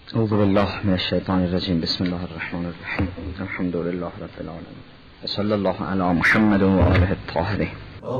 اعوذ بالله من الشیطان الرجیم. بسم الله الرحمن الرحیم. الحمد لله رب العالمین و صلی الله علی محمد و آله الطاهرین.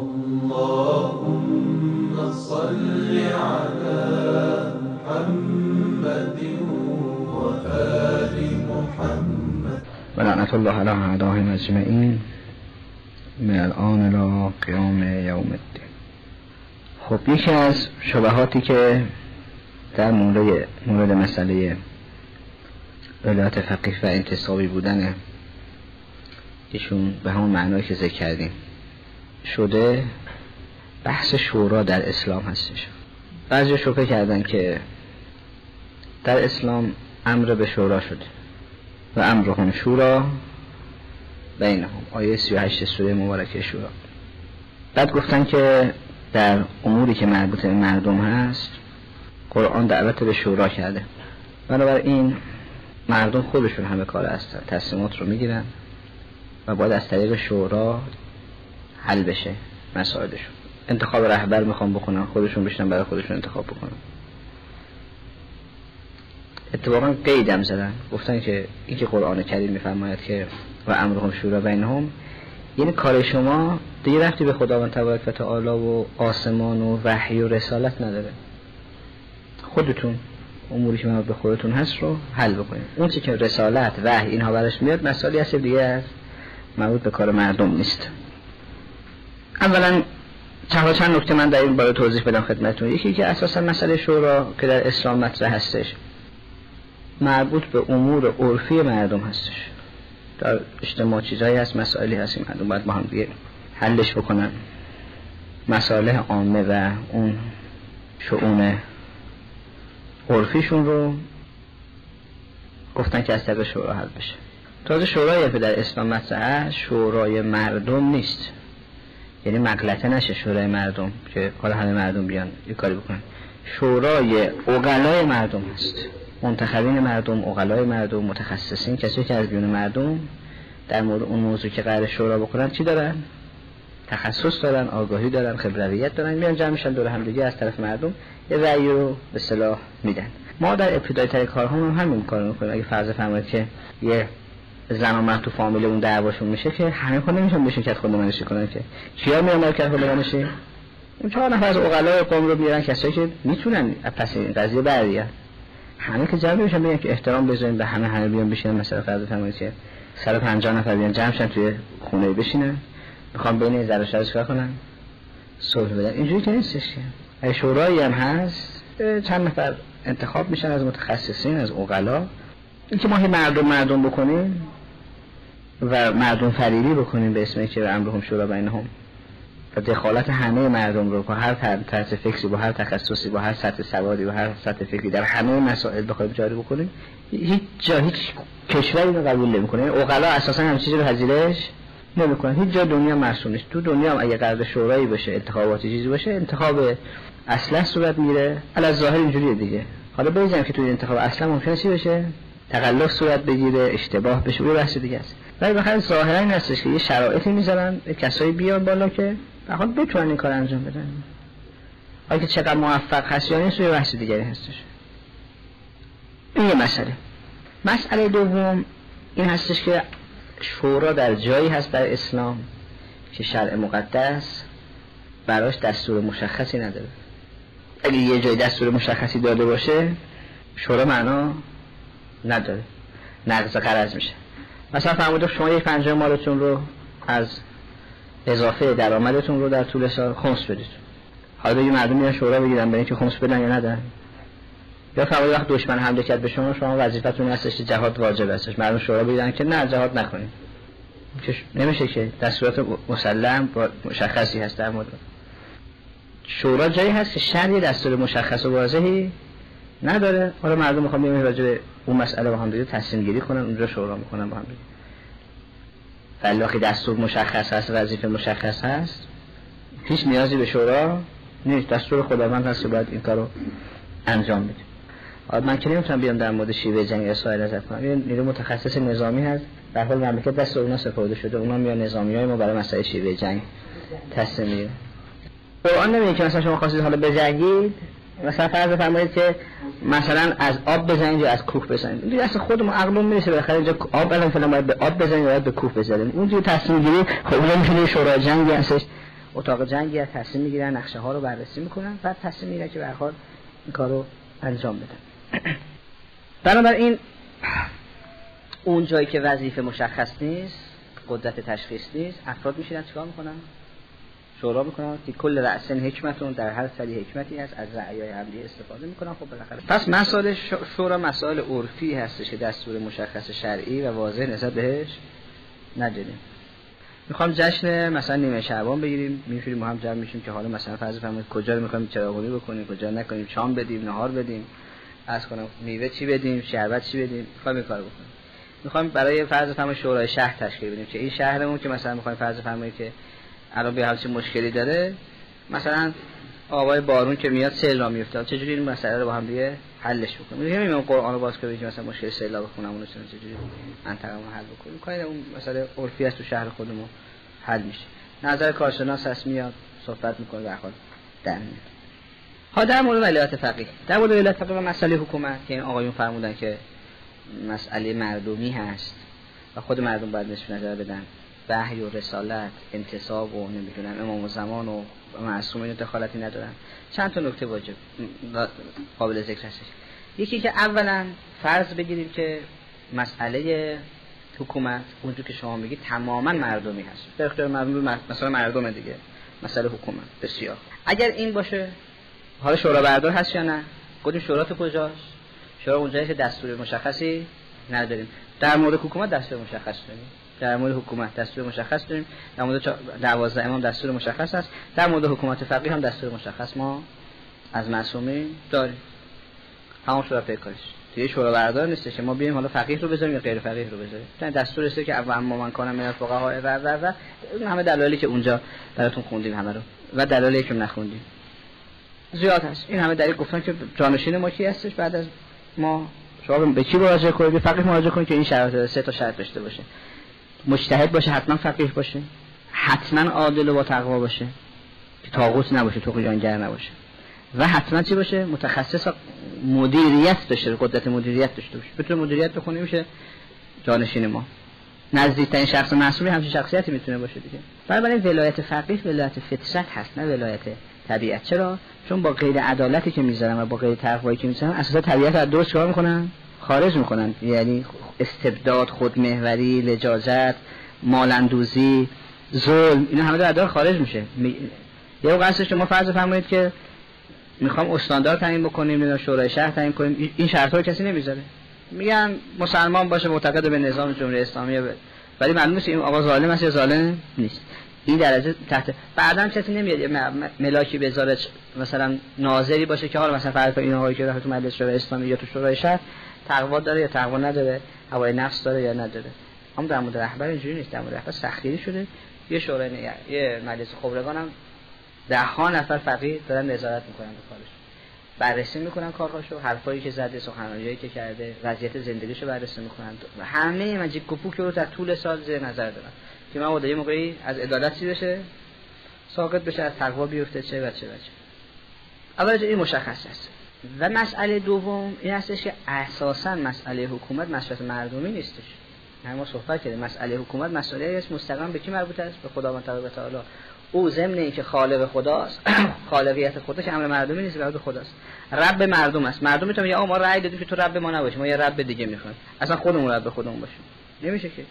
اللهم صل على محمد و آل محمد و لعنت الله علی اعدائهم اجمعین من الآن الی قیام یوم الدین. خب یکی از شبهاتی که در مورد مسئله ولایت فقیه و انتصابی بودن ایشون به همون معنایی که ذکر کردیم شده، بحث شورا در اسلام هستش. بعضی شبهه کردن که در اسلام امر به شورا شده و امرهم شورا بینهم، آیه 38 سوره مبارکه شورا. بعد گفتن که در اموری که مربوط به مردم هست قرآن دعوت به شورا کرده، بنابراین مردم خودشون همه کار هستن، تصمیمات رو میگیرن و باید از طریق شورا حل بشه مسائلشون. انتخاب رهبر میخوام بکنن، خودشون بشنن برای خودشون انتخاب بکنن. اتفاقا قیدم زدن، گفتن که این که قرآن کریم میفرماید که و امرهم شورا بینهم، یعنی کار شما دیگه رفتی به خداوند تبارک و تعالی و آسمان و وحی و رسالت نداره، خودتون اموری که مربوط به خودتون هست رو حل بکنید. اون چیزی که رسالت وحی اینها براش میاد مسائلی هست دیگه است، مربوط به کار مردم نیست. اولا چند نکته من در این باره توضیح بدم خدمتتون. یکی که اساسا مسئله شورا که در اسلام مطرح هستش مربوط به امور عرفی مردم هستش. در اجتماع چیزایی هست، مسائلی هست مردم باید با هم دیگه حلش بکنن. مسائل عامه و اون شؤون عرفیشون رو گفتن که از طریق شورا حل بشه. تازه شورایی که در اسلام مطرحه شورای مردم نیست، یعنی مغلطه نشه شورای مردم که حالا همه مردم بیان یه کاری بکنن. شورای عقلای مردم هست، منتخبین مردم، عقلای مردم، متخصصین، کسی که از بیرون مردم در مورد اون موضوع که قرار شورا بکنن چی دارن؟ تخصص دارن، آگاهی دارن، خبرویت دارن، میان جمع میشن دور هم دیگه از طرف مردم یه رأی رو به اصطلاح میدن. ما در ابتدای تر کارهامون هم همین کارو میکنیم. اگه فرض فرمایید که یه زن و مرد تو فامیل اون دعواشون میشه که همه خود نمیشن بشین که خودمانشی کنن، که کیا میان که خودمانشی؟ اون 4 نفر از عقلای قوم رو بیارن، کسایی که میتونن پس این قضیه بریا همه که جمع بشن، بگن که احترام بذاریم به همه بیان بشینن. مثلا فرض فرمایید که 150 نفر بیان جمع شن توی خونه بشینن، میخوام بین زر و شر چیکار کنن؟ صلح بدن. اینجوری که نیستش که. اگه شورایی هم هست چند نفر انتخاب میشن از متخصصین، از عقلا. اینکه ما مردم بکنیم و مردم فریبی بکنیم به اسم که امرهم شورا بینهم و دخالت همه مردم رو با هر طرز فکری، با هر تخصصی، با هر سطح سوادی، با هر سطح فکری در همه مسائل بخوایم جاری بکنیم، هیچ کشوری رو قبول نمیکنه. عقلا اساسا همین چیزی رو پذیرش نمیکنن. هیچ جا دنیا مرسوم نیست. تو دنیا هم اگه قرار شورایی باشه، انتخاباتی چیزی باشه، انتخاب اصلا صورت میره. علاوه ظاهر اینجوریه دیگه. حالا بگذاریم که تو انتخاب اصلا ممکنه چی بشه؟ تقلب صورت بگیره، اشتباه بشه، اون بحث دیگه است. ولی بخاطر ظاهرا این هستش که یه شرایطی میذارن کسایی بیان بالا که بخاطر بتونن این کار انجام بدن. اگه چقدر موفق هست یا نیست یه بحث دیگری هستش. این یه مسئله دوم این هستش که شورا در جایی هست در اسلام که شرع مقدس براش دستور مشخصی نداره. اگه یه جای دستور مشخصی داده باشه شورا معنا نداره، نقض قرض میشه. مثلا فرمودید شما 1/5 مالتون رو از اضافه درآمدتون رو در طول سال خمس بدید. حالا یه مردم میان شورا بگیرن برای اینکه خمس بدن یا ندن. یا فرمودید وقت دشمن حمله کرد به شما وظیفتون هستش که جهاد واجب هستش، مردم شورا بگیرن که نه جهاد نکنید. نمیشه که دستورات مسلم با مشخصی هست در مورد شورا. جایی هست که شرعی دستور مشخص و واضحی نداره. حالا مردم میخوان بیان راجع به اون مسئله با هم دیگه تصمیم گیری کنن، اونجا شورا میکنن با هم دیگه. ولی دستور مشخص هست، وظیفه مشخص هست، هیچ نیازی به شورا نیست. دستور خداوند هست که باید این کارو انجام بده. حالا من که نمیتونم بیام در مورد شیوه جنگ اسرائیل ازت کنم. یه نیرو متخصص نظامی هست، در حال مملکت دست اونا سپرده شده، اونا میان نظامیای ما برای مسائل شیوه جنگ تصمیم میگیرن. قرآن نمیگه که مثلا شما خواستید حالا بجنگید مثلا فرض بفرمایید که مثلا از آب بزنید یا از کوه بزنید، این اصلا خودمون عقلمون میرسه بالاخره اینجا آب الان فعلا باید به آب بزنید یا باید به کوه بزنید. اونجوری تصمیم گیری خب اون میشه شورای جنگی هستش، اتاق جنگی هست، تصمیم میگیرن، نقشه ها رو بررسی میکنن، بعد تصمیم میگیرن که به هر حال این کارو انجام بدن. بنابراین اون جایی که وظیفه مشخص نیست، قدرت تشخیص نیست، افراد میشینن چیکار میکنن؟ شورا میکنن که کل رأسن حکمتون، در هر سری حکمتی هست، از رأیای عملی استفاده میکنن. خب بالاخره پس مسائل شورا مسائل عرفی هستش که دستور مشخص شرعی و واضح نسبت بهش نداریم. میخوام جشن مثلا نیمه شعبان بگیریم، میفریم ما هم جمع میشیم که حالا مثلا فرض بفرمایید کجا رو میخوایم چراغونی بکنیم، کجا نکنیم، شام بدیم، نهار بدیم، عرض کنم میوه چی بدیم، شربت چی بدیم، میخوایم این کارو بکنیم. میخوایم برای فرض بفرمایید شورای شهر تشکیل بدیم که این شهرمون که مثلا میخوایم فرض بفرمایید که الان به حال چه مشکلی داره، مثلا آبای بارون که میاد سیل را میفته، چجوری این مسئله رو با هم دیگه حلش بکنیم. میگم قرآن رو باز کنیم که مثلا مشکل سیلاب خونمون رو چجوری منطقه‌مون حل بکنیم. کاری اون مسئله عرفی است تو شهر خودمون حل میشه. نظر کارشناس هست میاد صحبت میکنه به هر حال در میاد. ها در مورد ولایت فقیه، در مورد ولایت فقیه و مسئله حکومت که این آقایون فرمودن که مسئله مردمی هست و خود مردم باید نشون نظر بدن، وحی و رسالت، انتصاب و نمیدونم امام و زمان و معصومین دخالتی ندارن. چند تا نکته واجب قابل ذکر هستش. یکی که اولا فرض بگیریم که مسئله حکومت اونجور که شما میگید تماما مردمی هست، در اختیار مردم، مثلا مردم دیگه. مسئله حکومت بسیار اگر این باشه، حالا شورا بردار هست یا نه؟ گفتیم شورا تو کجاست؟ شورا اونجایی که دستور مشخصی نداریم. در مورد حکومت دستور مشخص داریم، در مورد حکومت دستور مشخص داریم، در مورد 12 امام دستور مشخص است، در مورد حکومت فقیه هم دستور مشخص ما از معصومین داریم. همون شورا پیکارش دیگه شورا بردار نیست که ما بیایم حالا فقیه رو بذاریم یا غیر فقیه رو بذاریم. این دستور است که اول من کنم من فقها و همه دلایلی که اونجا براتون خوندیم همه رو و دلایلی که نخوندیم زیاد هست. این همه دلیل گفتن که جانشین ما کی هستش بعد از ما. شما به کی مراجعه کنید؟ به فقیه مراجعه کنید که این شرایط 3 تا شرط داشته باشه. مجتهد باشه، حتما فقیه باشه، حتما عادل و با تقوا باشه که طاغوت نباشه، طغیانگر نباشه، و حتما چی باشه؟ متخصص و مدیریت داشته، قدرت مدیریت داشته باشه. بتونه مدیریت بکنه میشه جانشین ما. نزدیکترین شخص معصومی همچین شخصیتی میتونه باشه دیگه. بنابراین ولایت فقیه ولایت فطرت هست، نه ولایت طبیعت. چرا؟ چون با غیر عدالتی که میذارن و با غیر تقوایی که میذارن اساسا طبیعت از درست چیکار میکنن؟ خارج میکنن. یعنی استبداد، خودمحوری، لجاجت، مالندوزی، ظلم، اینا همه در خارج میشه. یه وقت شما فرض فرمایید که میخوام استاندار تعیین بکنیم، یا شورای شهر تعیین کنیم، این شرطا رو کسی نمیذاره. میگن مسلمان باشه، معتقد به نظام جمهوری اسلامی، ولی معلومه نیست این آقا ظالم است یا ظالم نیست. این درجه تحت بعداً کسی نمیاد ملاکی بذاره مثلا ناظری باشه که حالا مثلا فرض این آقایی که تو مجلس شورای اسلامی یا تو شورای شهر تقوا داره یا تقوا نداره، هوای نفس داره یا نداره. هم در مورد رهبر اینجوری نیست. در مورد رهبر سختگیری شده. یه شورای یه مجلس خبرگان هم 10 نفر فقیه دارن نظارت میکنن به کارش، بررسی میکنن کارهاشو، حرفایی که زده، سخنرانیایی که کرده، وضعیت زندگیشو بررسی میکنن و همه مجید گپوک رو در طول سال زیر نظر دارن که من یه موقعی از عدالت چی بشه، ساقط بشه، از تقوا بیفته، چه و چه و چه. اولا این مشخص است. و مسئله دوم این هستش که اساساً مسئله حکومت مسئله مردمی نیستش. ما صحبت کردیم مسئله حکومت مسئله است مستقیما به کی مربوط است؟ به خداوند تعالی. او ضمن اینکه خالق خداست، خالقیت خودش امر مردمی نیست، مربوط به خداست. رب مردم است. مردم میتونه آقا ما رأی دادیم که تو رب ما نباشی، ما یه رب دیگه میخوایم. اصلا خودمون رب خودمون باشیم. نمیشه که.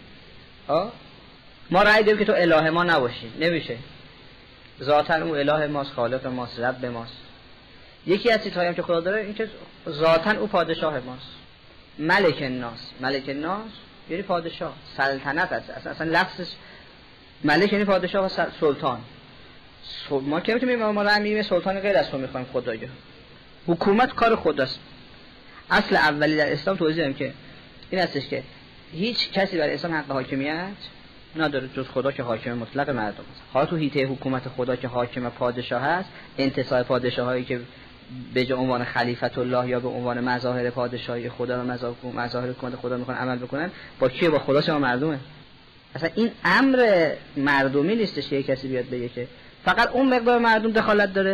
ما رأی دادیم که تو اله ما نباشی. نمیشه. ذاتاً او اله ماست، خالق ماست، رب ماست. یکی از چیزهایی که خدا داره این که ذاتاً او پادشاه ماست. ملک الناس. ملک الناس یعنی پادشاه، سلطنت است. اصلا لفظش ملک یعنی پادشاه و سلطان. ما که میتونیم ما را میگیم سلطان غیر از تو میخوایم خدایا. حکومت کار خداست. اصل اولی در اسلام توضیح دادم که این هستش که هیچ کسی بر اسلام حق حاکمیت نداره جز خدا که حاکم مطلق مردم است. حالا تو حیطه حکومت خدا که حاکم پادشاه هست، انتصاب پادشاهایی که به جای عنوان خلیفت الله یا به عنوان مظاهر پادشاهی خدا و مظاهر حکومت خدا میخوان عمل بکنن، با کیه؟ با خدا شما مردمه. اصلا این امر مردمی نیستش که کسی بیاد بگه که فقط اون مقدار مردم دخالت داره.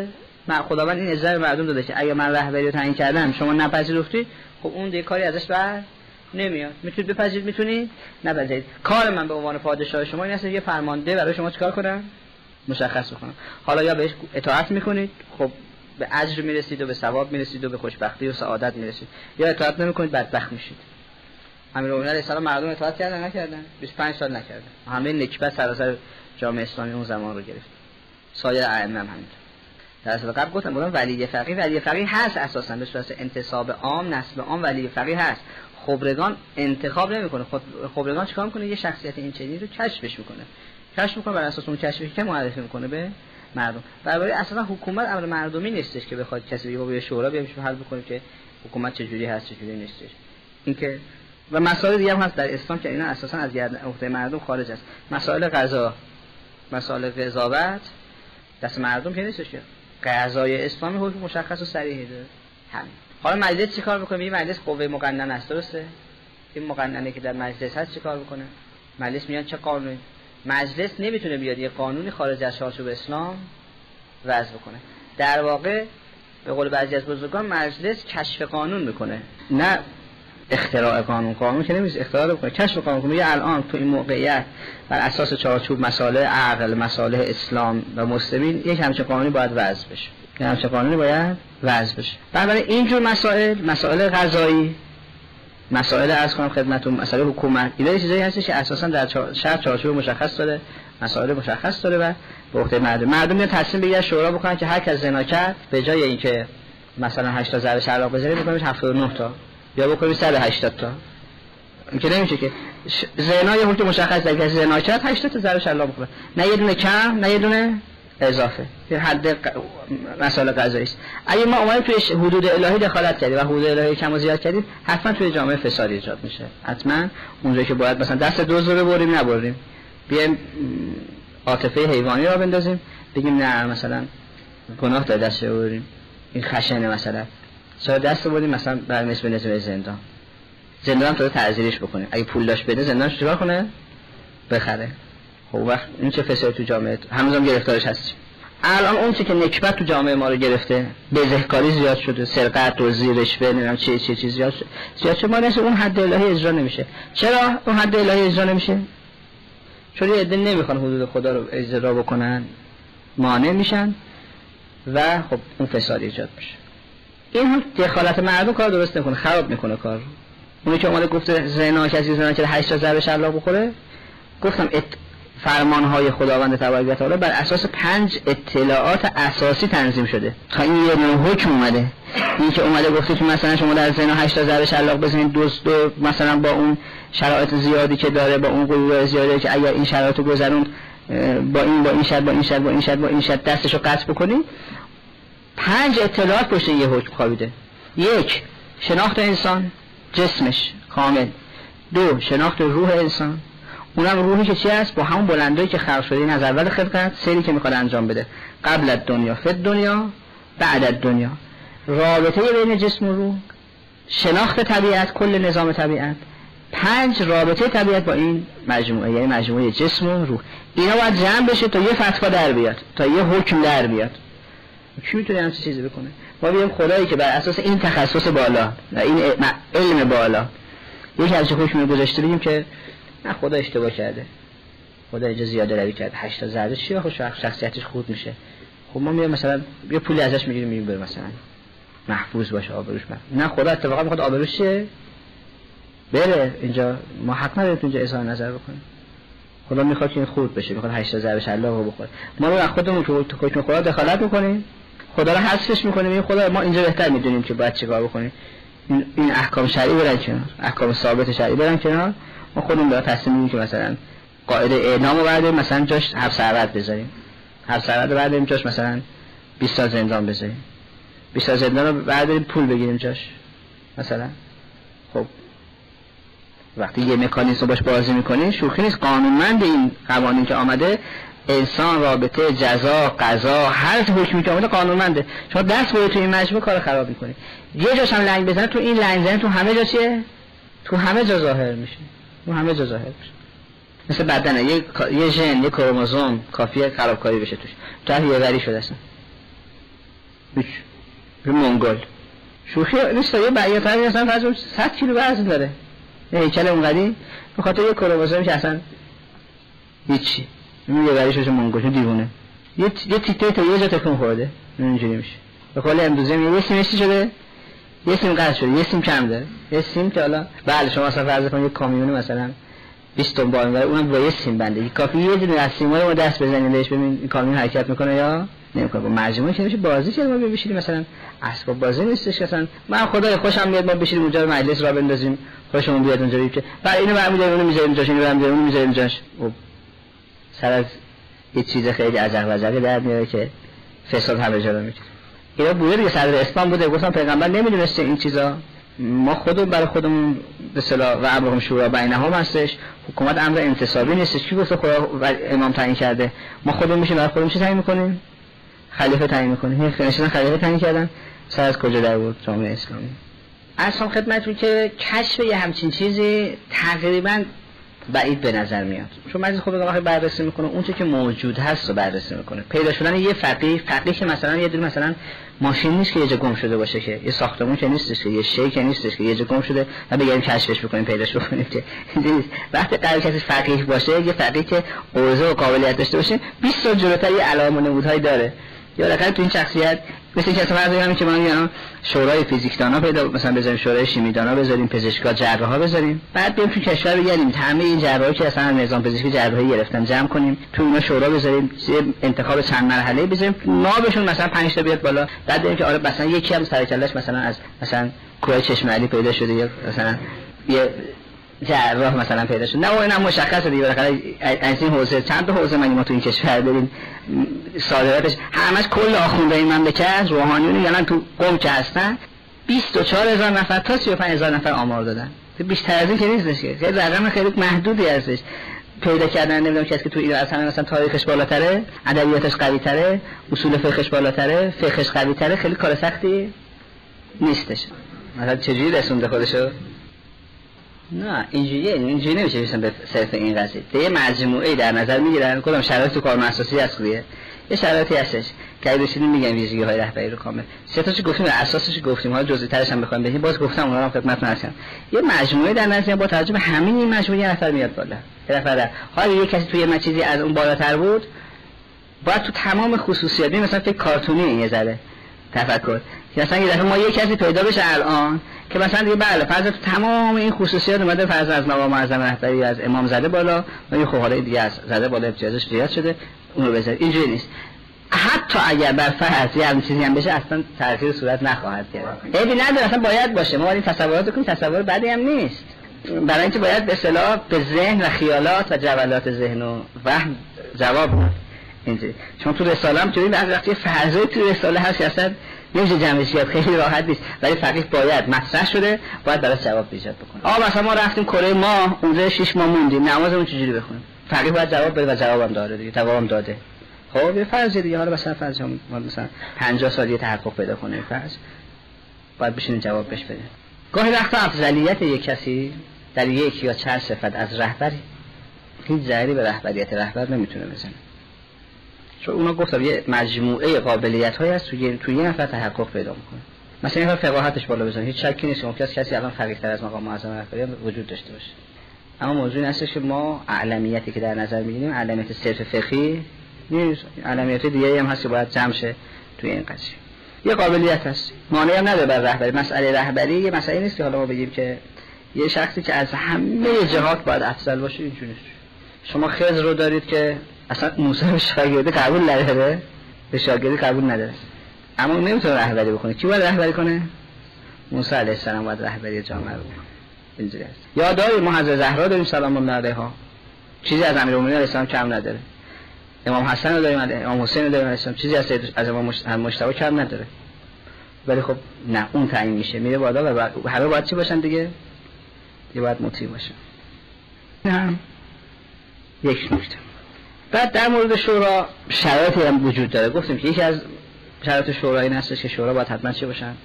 خداوند این اجازه مردم داده که اگه من رهبری رو تعیین کردم شما نپذیرفتی، خب اون دیگه کاری ازش بر نمیاد. میتونید بپذیرید، میتونید نپذیرید. کار من به عنوان پادشاه شما این است یه فرمانده برای شما چیکار کنم؟ مشخص بکنم. حالا یا بهش اطاعت میکنید، خب به اجر میرسید و به ثواب میرسید و به خوشبختی و سعادت میرسید، یا اطاعت نمیکنید بدبخت میشید. امیرالمومنین علیه السلام مردم اطاعت کردن نکردن؟ 25 سال نکردن. همه نکبت سراسر جامعه اسلامی اون زمان رو گرفت. سایر ائمه هم همینطور. در اصل قبل گفتم ولی فقیه هست اساسا به صورت انتصاب عام، نسب عام ولی فقیه هست. خبرگان انتخاب نمیکنه. خبرگان چیکار میکنه؟ یه شخصیت این چنینی رو کشفش میکنه. بر اساس اون کشفی که معرفی میکنه به مردم. برای اساسا حکومت امر مردمی نیستش که بخواد کسی بگه به شورا بیایم حل بکنیم که حکومت چجوری هست چجوری نیستش. اینکه و مسائل دیگه هم هست در اسلام که اینا اساسا از عهده مردم خارج است. مسائل قضا، مسائل قضاوت دست مردم که نیستش. که قضای اسلامی حکم مشخص و صریحی داره. همین. حالا مجلس چیکار میکنه؟ این مجلس قوه مقننه است، درسته؟ این مقننه که در مجلس هست چیکار میکنه؟ مجلس میاد چه قانونی؟ مجلس نمیتونه بیاد یه قانونی خارج از چارچوب اسلام وضع بکنه. در واقع به قول بعضی از بزرگان مجلس کشف قانون میکنه، نه اختراع قانون. قانون که نمیشه اختراع بکنه، کشف قانون کنه. میگه الان تو این موقعیت بر اساس چارچوب مسائل عقل، مسائل اسلام و مسلمین یک همچین قانونی باید وضع بشه. بنابراین اینجور مسائل قضایی، مسائل از کنم خدمتتون، مسائل حکومت، اینا چیزایی هستش که اساسا در شرط چارچوب مشخص داره، مسائل مشخص داره و به عهده مردم میاد تصمیم بگیره شورا بکنن که هر کس زنا کرد به جای اینکه مثلا 8 تا ضرب شلاق بزنیم بکنیمش 79 تا یا بکنیم 180 تا. این که نمیشه که زنا یه حکم مشخص در کسی زنا کرد 80 تا ضرب شلاق بکنه، نه یه دونه کم نه یه دونه اضافه. این حد مسائل قضایی است. اگه ما اومدیم توی حدود الهی دخالت کردیم و حدود الهی کم و زیاد کردیم، حتما توی جامعه فساد ایجاد میشه. حتما اونجایی که باید مثلا دست دزد رو ببریم نبریم، بیایم عاطفه حیوانی رو بندازیم بگیم نه مثلا گناه داره دست رو ببریم، این خشنه مثلا چرا دست بردیم مثلا بر مثل نظام زندان تو تعزیرش بکنیم. اگه پول داشت بده زندانش چیکار کنه؟ بخره. خب وقت این چه فسادی تو جامعه هنوزم گرفتارش هستیم. الان اون چه که نکبت تو جامعه ما رو گرفته، بزهکاری زیاد شده، سرقت، دزدی، رشوه، نمیدونم چه زیاد شده. ما اون حد الهی اجرا نمیشه. چرا اون حد الهی اجرا نمیشه؟ چون یه عده نمیخوان حدود خدا رو اجرا بکنن، مانع میشن و خب اون فساد ایجاد میشه. این دخالت مردم کار درست نکنه، خراب میکنه کار رو. اونی که اومده گفته زنا کسی زنا کرده 8 تا ضرب شلاق بخوره، گفتم فرمانهای خداوند تبارک و تعالی بر اساس 5 اطلاعات اساسی تنظیم شده تا این یه نوع حکم اومده. این که اومده گفته که مثلا شما در زنا 8 تا ضرب شلاق بزنید، دوست مثلا با اون شرایط زیادی که داره، با اون قوه زیادی که اگر این شرایط رو گذروند با این شرط دستشو قطع بکنید. 5 اطلاعات پشت یه حکم خوابیده. 1 شناخت انسان جسمش کامل. 2 شناخت روح انسان، اونم روحی که چی است؟ با همون بلندایی که خلق شده این از اول خلقت، سری که میخواد انجام بده، قبل از دنیا، فی دنیا، بعد از دنیا، رابطه بین جسم و روح، شناخت طبیعت، کل نظام طبیعت، 5 رابطه طبیعت با این مجموعه، یعنی مجموعه جسم و روح. اینا باید جمع بشه تا یه فتوا در بیاد، تا یه حکم در بیاد. کی میتونه همچین چیزی بکنه؟ ما بگیم خدایی که بر اساس این تخصص بالا و این علم بالا یکی از حکم گذاشته، بگیم که نه خدا اشتباه کرده، خدا اینجا زیاده روی کرده، 8 تا ضربه چیه؟ خب شخصیتش خورد میشه. خب ما میایم مثلا یه پولی ازش میگیریم میگیم بره مثلا محفوظ باشه، آبروش نه خدا اتفاقا میخواد آبروش چیه؟ بره. اینجا ما حق نداریم اینجا اظهار نظر بکنیم. خدا میخواد که این خورد بشه، میخواد 8 تا ضربه شلاق بخوره. ما رو خودمون تو حکم خدا دخالت میکنیم، خدا رو حذفش میکنیم. این خدا ما اینجا بهتر میدونیم که باید چیکار بکنیم. این احکام شرعی برن کنار، احکام ثابت شرعی برن کنار. ما خودمون داره تصمیم میگیریم که مثلا قاعده اعدام رو برداریم، مثلا جاش حبس ابد بذاریم، حبس ابد رو برداریم جاش مثلا 20 تا زندان بذاریم، 20 تا زندان رو برداریم پول بگیریم جاش مثلا. خب وقتی یه مکانیزم باش بازی میکنین شوخی نیست. قانونمند این قوانین که آمده، انسان، رابطه، جزا، قضا، هر حکمی که آمده قانونمنده. شما دست بردید تو این مجموعه کار خراب میکنید. یه جاش هم لنگ بزنه، تو این لنگ زنه تو همه جا چیه؟ تو همه جا ظاهر میشه. تو همه جا ظاهر میشه. مثل بدنه، یه ژن، یه کروموزوم کافیه خرابکاری بشه توش. تا یه وری شده اصلا. منگول شوخی نیست. یه بیاتر اصلا فرض 100 کیلو وزن داره، یه هیکل اونقدی به خاطر یه کروموزومی که اصلا هیچی، یه وریش بشه منگول دیوونه، یه تیکه تا یه جا تکون خورده اینجوری میشه. به قول امروزه یه سیمشتی شده، یه سیم قطع شده، یه سیم کم داره، یه سیم که حالا بله شما مثلا فرض کنید یه کامیون مثلا 20 تن بار میبره، اونم با یه سیم بنده، کافی یه دونه از سیم‌ها رو دست بزنید بهش ببین این کامیون حرکت میکنه یا نمیکنه. با مجموعه که میشه بازی که ما بشینیم مثلا اسباب بازی نیستش که مثلا من خدای خوشم میاد ما بشینیم اونجا مجلس را بندازیم، خوشمون بیاد اونجا که بعد اینو برمی‌داریم اونو میذاریم جاش، اینو برمی‌داریم اونو میذاریم جاش، سر از یه چیز خیلی عجب و عجبی در میاره که فساد همه جا رو میگیره. اینا بوده دیگه، صدر اسلام بوده، گفتم پیغمبر نمیدونسته این چیزا، ما خودمون برای خودمون به اصطلاح و امرهم شورا بینهم هستش، حکومت امر انتصابی نیستش. کی گفته خدا امام تعیین کرده؟ ما خودمون میشیم برای خودمون چی تعیین میکنیم؟ خلیفه تعیین میکنیم. این خلیفه تعیین کردن سر از کجا در بود جامعه اسلامی؟ اصلا خدمتتون که کشف یه همچین چیزی تقریبا بعید به نظر میاد، چون مجلس خود وقتی بررسی میکنه اون چه که موجود هست رو بررسی میکنه. پیدا شدن یه فقیه که مثلا یه دونه مثلا ماشین نیست که یه جا گم شده باشه، که یه ساختمون که نیستش، که یه شی که نیستش که یه جا گم شده و بگیم کشفش بکنیم پیداش بکنیم، که وقتی قرار کسی فقیه باشه، یه فقیه که عرضه و قابلیت داشته باشه 20 سال جلوتر یه علائم و نمودهایی داره. یا بالاخره تو این شخصیت مثل اینکه اصلا فرض کنیم که ما میگم شورای فیزیکدانا پیدا مثلا بذاریم، شورای شیمیدانا بذاریم، پزشکا جراحا بذاریم، بعد بیایم تو کشور بگیریم همه این جراحایی که اصلا نظام پزشکی جراحی گرفتن جمع کنیم تو اینا شورا بذاریم، انتخاب چند مرحله بذاریم، نابشون مثلا 5 تا بیاد بالا، بعد ببینیم که آره مثلا یکی هم سر کلهش مثلا از مثلا کوه چشم علی پیدا شده، یا مثلا یه جراح مثلا پیدا شد. نه اونم مشخصه دیگه، بالاخره از این حوزه چند تا حوزه ما تو این کشور داریم، صادراتش همش کل آخوندهای این مملکت روحانیون یعنی تو قم که هستن 24000 نفر تا 35000 نفر آمار دادن. بیشتر از این که نیستش، که خیلی رقم خیلی محدودی هستش. پیدا کردن نمیدونم کسی که تو ایران مثلا تاریخش بالاتره، ادبیاتش قوی‌تره، اصول فقهش بالاتره، فقهش قوی‌تره، خیلی کار سختی نیستش. مثلا چجوری رسونده خودشو؟ نه اینجوری نمیشه بسن به صرف این قضیه. یه مجموعه در نظر میگیرن، کدام شرایط تو کار اساسی هست دیگه. یه شرایطی هستش که اگه بشینیم میگن ویژگی‌های رهبری رو کامل. سه تاشو گفتیم، اساسش گفتیم، حالا جزئی‌ترش هم بخوایم بگیم باز گفتم اونها رو خدمتتون عرض کردم. یه مجموعه در نظر با توجه به همین این مجموعه نفر میاد بالا. نفر حالا یه کسی توی یه چیزی از اون بالاتر بود، باید تو تمام خصوصیات مثلا فکر کارتونی یه ذره تفکر، مثلا یه دفعه ما یه کسی پیدا بشه الان که مثلا دیگه بله فرض تو تمام این خصوصیات اومده، فرض از مقام معظم رهبری از امام زده بالا و یه خواهر دیگه از زده بالا امتیازش زیاد شده اون رو بذاره. اینجوری نیست. حتی اگر بر فرض یه همین چیزی هم بشه اصلا تغییر صورت نخواهد گرفت. عیبی نداره، اصلا باید باشه. ما این تصورات کنیم، تصور بدی هم نیست، برای اینکه باید به اصطلاح به ذهن و خیالات و جولات ذهن و وهم جواب بده. اینجوری چون تو رساله هم جوری بعضی وقتی فرضی تو رساله هست اصلا نمیشه جمعش کرد، خیلی راحت نیست، ولی فقیه باید مطرح شده، باید برای جواب ایجاد بکنه. مثلا ما رفتیم کره ماه اونجا 6 ماه موندیم، نمازمون چجوری بخونیم؟ فقیه باید جواب بده و جوابم داره دیگه، جوابم داده. خب یه فرض دیگه، حالا مثلا فرض ما مثلا 50 سال یه تحقق پیدا کنه، فرض باید بشینیم جواب بهش بده. گاهی وقتا افضلیت یک کسی در یک یا چند صفت از رهبری هیچ ضرری به رهبریت رهبر نمیتونه بزنه، چون اونا گفتم یه مجموعه قابلیت‌هایی هست توی یه نفر تحقق پیدا میکنه. مثلا این فقاهتش بالا بزنه، هیچ شکی نیست ممکنه کسی الان فقیه‌تر از مقام معظم رهبری وجود داشته باشه، اما موضوع این هستش که ما اعلمیتی که در نظر میگیریم اعلمیت صرف فقهی نیست، اعلمیت دیگه‌ای هم هست که باید جمع شه توی این قضیه. یه قابلیت هست، مانعی هم نداره بر رهبری. مسئله رهبری یه مسئله نیست که حالا ما بگیم که یه شخصی که از همه جهات باید افضل باشه، اینجوری نیست. شما خضر رو دارید که اصلا موسی به شاگردی قبول نداره، به شاگردی قبول نداره، اما اون نمیتونه رهبری بکنه. کی باید رهبری کنه؟ موسی علیه السلام باید رهبری جامعه رو بکنه. اینجوری است. یا دارید ما حضرت زهرا داریم سلام الله علیها، چیزی از امیرالمومنین علیه السلام کم نداره. امام حسن رو داریم، امام حسین رو داریم علیه السلام، چیزی از امام مجتبی کم نداره. ولی خب نه، اون تعیین میشه میره بالا و همه باید چی باشن دیگه؟ یه باید مطیع باشن. نه یک نکته. بعد در مورد شورا شرایطی هم وجود داره. گفتیم که یکی از شرایط شورا این هستش که شورا باید حتما چه باشن؟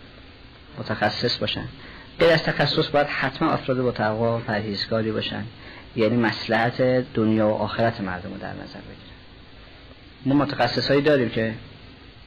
متخصص باشن. غیر از تخصص باید حتما افراد با تقوا و پرهیزکاری باشن، یعنی مصلحت دنیا و آخرت مردم رو در نظر بگیرن. ما متخصصایی داریم که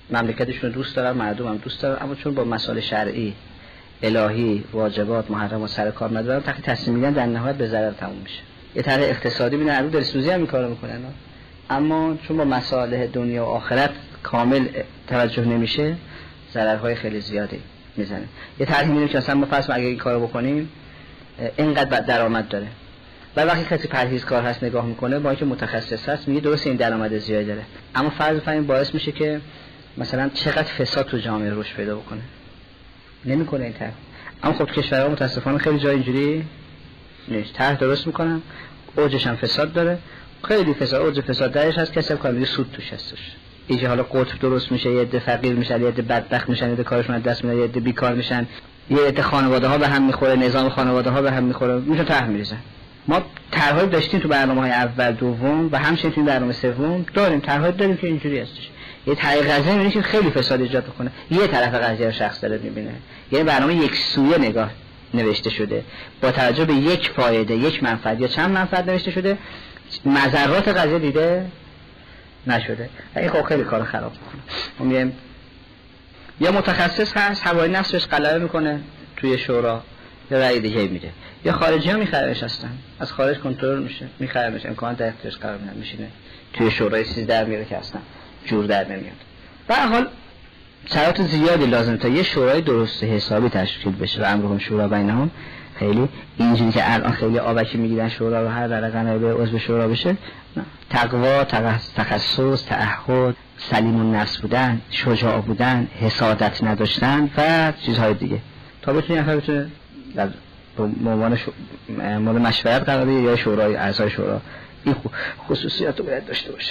مملکتشون دوست دارن، مردم هم دوست دارن، اما چون با مسائل شرعی الهی واجبات محرمات سر کار ندارن، وقتی تصمیم میگیرن در نهایت به ضرر تموم میشه. یه طرح اقتصادی میدن، رو دلسوزی هم این کارو میکنن، اما چون با مسائل دنیا و آخرت کامل توجه نمیشه ضررهای خیلی زیادی میزنه. یه طرحی میدونه که اصلا ما فرض اگه این کارو بکنیم اینقدر درآمد داره، و وقتی کسی پرهیزکار هست نگاه میکنه با اینکه متخصص هست میگه درست این درآمد زیادی داره، اما فرض بفرمایید باعث میشه که مثلا چقدر فساد تو جامعه رشد پیدا بکنه، نمیکنه این طرح. اما خب کشورها متاسفانه خیلی جای اینجوری نیست، طرح درست میکنن اوجش هم فساد داره، خیلی فساد، اوج فساد درش هست، کسی کار میگه سود توش هستش. اینجا حالا قطب درست میشه، یه عده فقیر میشن، یه عده بدبخت میشن، یه عده کارشون از دست میره، یه عده بیکار میشن، یه عده خانواده ها به هم میخوره، نظام خانواده ها به هم میخوره، میشه طرح میریزن. ما طرحی داشتیم تو برنامه‌های اول دوم و همچنین تو برنامه سوم داریم، طرحی داریم که اینجوری هستش. یه طرح قضیه میبینه که خیلی فساد ایجاد کنه، یه طرف قضیه رو شخص داره میبینه، یعنی برنامه یک سویه نگاه نوشته شده با توجه به یک فایده، یک منفعت یا چند منفعت نوشته شده، مضرات قضیه دیده نشده. این خب خیلی کار خراب میکنه. ما میگیم یا متخصص هست هوای نفسش غلبه میکنه توی شورا، یا رأی دیگه میده، یا خارجی ها میخرمش هستن، از خارج کنترل میشه، میخرمش، امکان در اختیارش قرار میدن، میشینه توی شورای چیز در میاره که اصلا جور در نمیاد. به هر حال شرایط زیادی لازم تا یه شورای درست حسابی تشکیل بشه و امرهم شورا بینهم. خیلی اینجوری که الان خیلی آبکی میگیرن شورا رو، هر رقمی به عضو شورا بشه، تقوا، تخصص، تعهد، سلیم النفس بودن، شجاع بودن، حسادت نداشتن و چیزهای دیگه، تا بتونه نفر بتونه در عنوان مورد مشورت قرار بگیره یا شورای اعضای شورا این خصوصیات رو باید داشته باشه.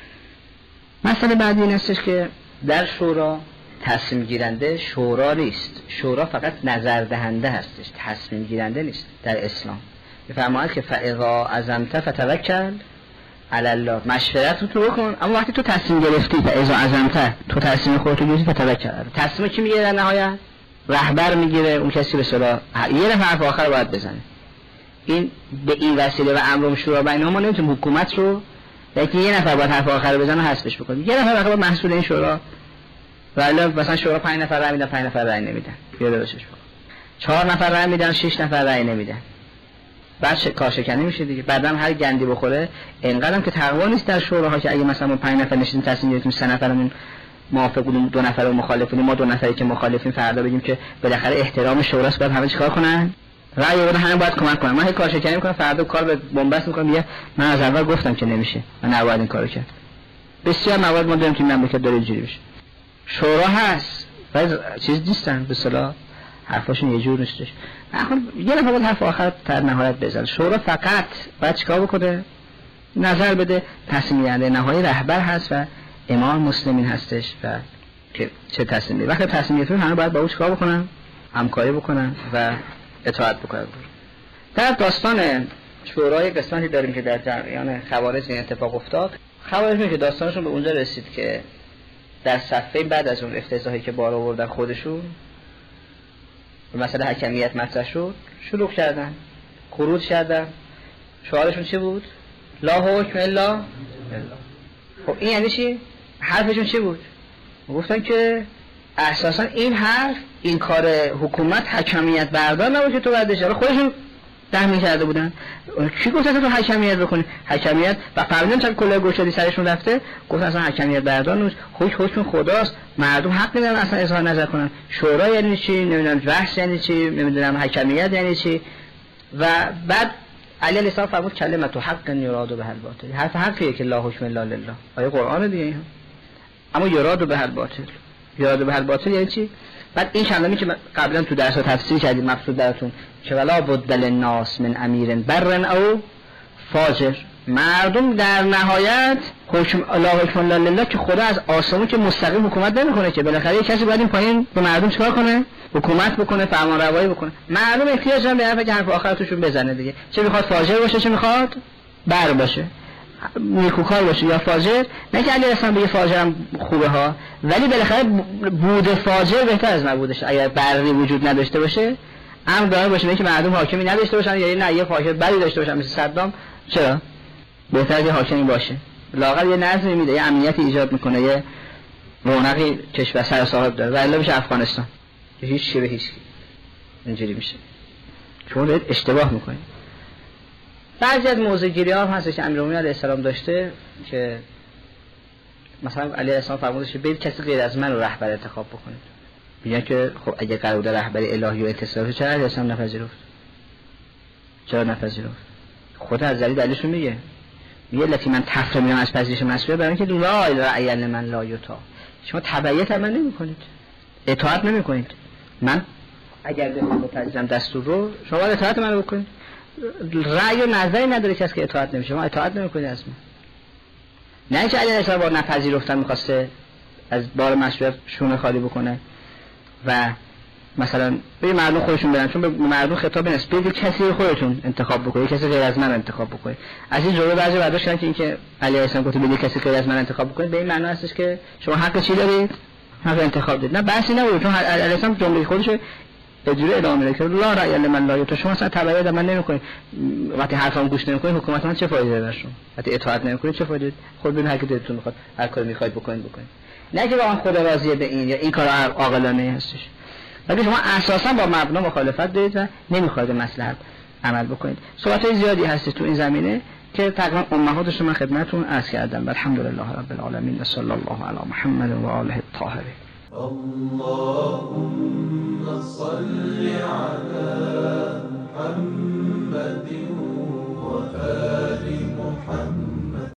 مسئله بعدی این هستش که در شورا تصمیم گیرنده شورا نیست، شورا فقط نظر دهنده هستش، تصمیم گیرنده نیست. در اسلام میفرماید که فاذا عزمت فتوکل علی الله، مشورت رو تو بکن، اما وقتی تو تصمیم گرفتی، فاذا عزمت، تو تصمیم خودت گرفتی، فتوکل. تصمیم کی میگیره در نهایت؟ رهبر میگیره، اون کسی به اصطلاح یه نفر حرف آخر رو باید بزنه. این به این وسیله و امرهم شورا بینهم ما نمیتونیم حکومت رو، یعنی یه نفر باید حرف آخر رو بزنه حذفش بکنه، یه نفر واقعا مسئول این شورا، ولی مثلا شورا 5 نفر رأی میدن، 5 نفر رأی نمیدن، یاد باشش بکن. 4 نفر رأی میدن، 6 نفر رأی نمیدن، بعد کارشکنی میشه دیگه. بعدم هر گندی بخوره، اینقدرم که تقوا نیست در شوراها که اگه مثلا ما 5 نفر نشستیم تصمیم گرفتیم 3 نفرمون موافق بودیم، 2 نفر مخالف بودیم، ما 2 نفری که مخالفیم فردا بگیم که بالاخره احترام شوراست، باید همه چیکار کنن؟ رأی بده، همه باید کمک کنن. من هی کارشکنی میکنم، فردا کار به بنبست میکنم، میگه من از اول گفتم که نمیشه، من نباید این کارو کرد. بسیار موارد ما داریم که مملکت داره اینجوری بشه. شورا هست ولی چیز نیستن، به اصطلاح حرفاشون یه جور نیستش. یه نفر باید حرف آخر در نهایت بزنه. شورا فقط باید چیکار بکنه؟ نظر بده، تصمیم گیرنده نهایی رهبر هست و امام مسلمین هستش و که چه تصمیمی. وقتی تصمیم گرفتن همه باید با او چیکار بکنن؟ همکاری بکنن و اطاعت بکنن. در داستان شورای قسمتی داریم که در جریان خوارج این اتفاق افتاد. خوارج میگه داستانشون به اونجا رسید که در صفحه بعد از اون افتضاحی که بار آوردن خودشون مثلا حکمیت مطرح شد، شروع کردن خروج کردن. شعارشون چی بود؟ لا حکم الا الله. خب این یعنی چی؟ حرفشون چی بود؟ گفتن که اساسا این حرف، این کار حکومت حکمیت بردار نبود که تو بردش. خودشون دهمی کرده بودن. کی گفت تو حکمیت بکنی؟ حکمیت و فرمودن چون کلاه گشادی سرشون رفته، گفت اصلا حکمیت بردار نیست، حکم خداست، مردم حق ندارن اصلا اظهار نظر کنن. شورا یعنی چی؟ نمیدونم بحث یعنی چی؟ نمیدونم حکمیت یعنی چی؟ و بعد علی السلام فرمود کلمه حق یراد به الباطل. حرف حقیه که لا حکم الا لله. آیه قرآن دیگه. اما یراد به الباطل. یراد به الباطل یعنی چی؟ بعد این کلمه‌ای که قبلا تو درس تفسیر کردیم مقصود براتون که ولا بد للناس من امیر بر او فاجر، مردم در نهایت حکم لا حکم الا لله که خدا از آسمون که مستقیم حکومت نمیکنه، که بالاخره یک کسی باید این پایین به مردم چیکار کنه؟ حکومت بکنه، فرمان روایی بکنه. مردم احتیاج دارن به حرفی که حرف آخرتشون بزنه دیگه، چه میخواد فاجر باشه چه میخواد بر باشه، نیکوکار باشه یا فاجر. نه که علی اصلا بگه فاجرم خوبه ها، ولی بالاخره بود فاجر بهتر از نبودش. اگر بری وجود نداشته باشه امر داره باشه که مردم حاکمی نداشته باشن، یا نه یه فاجر بری داشته باشن مثل صدام، چرا بهتره که حاکمی باشه؟ لااقل یه نظمی میده، یه امنیتی ایجاد میکنه، یه رونقی کشور سر صاحب داره و الا میشه افغانستان هیچ چی به هیچ اینجوری میشه. شما دارید اشتباه میکنید. بعضی از موضع‌گیری ها هم هستش که امیرالمومنین علیه السلام داشته که مثلا علیه السلام فرمودش که برید کسی غیر از من رو رهبر انتخاب بکنید. میگن که خب اگه قرار بود رهبر الهی و اتصالی چرا علیه السلام نپذیرفت؟ چرا نپذیرفت؟ خود از دلیلش میگه لکی من تفره میام از پذیرش مسئولیت برای اینکه لا اله الا من لا یطاع. شما تبعیت من نمی‌کنید، اطاعت نمی‌کنید. من اگر بخوام بپذیرم دستور رو شما اطاعت من رو بکنید. رأی و نظری نداره کسی که اطاعت نمیشه. شما اطاعت نمی‌کنید از من. نه اینکه علیه السلام با نپذیرفتن می‌خواسته از بار مسئولیت شونه خالی بکنه و مثلا به مردم خودشون برن، چون به مردم خطاب نیست، به کسی خودتون انتخاب بکنید، کسی غیر از من انتخاب بکنید. از این جمله بعضی برداشت کردن که اینکه علیه السلام گفته به کسی غیر از من انتخاب بکنید به این معنی هستش که شما حق چی دارید؟ حق انتخاب دارید. نه بحثی نبود، چون علیه السلام جمله خودش اجوره ادامه میده که لا رأی من لا یطاع. شما اصلا تبعیت من نمی‌کنید، وقتی حرفم گوش نمی‌کنید حکومت من چه فایده داره شما؟ وقتی اطاعت نمی‌کنید چه فایده؟ خود ببین هر کی دلتون می‌خواد هر کاری می‌خواید بکنید. نه که واقعا خدا راضیه به این یا این کار عاقلانه هستش. ولی شما اساسا با مبنا مخالفت دارید و نمیخواید مصلحت عمل بکنید. صحبت‌های زیادی هست تو این زمینه که تقریبا امهاتش من خدمتتون عرض کردم. الحمدلله رب العالمین و صلی الله علی محمد و آله الطاهرین. اللهم صل علی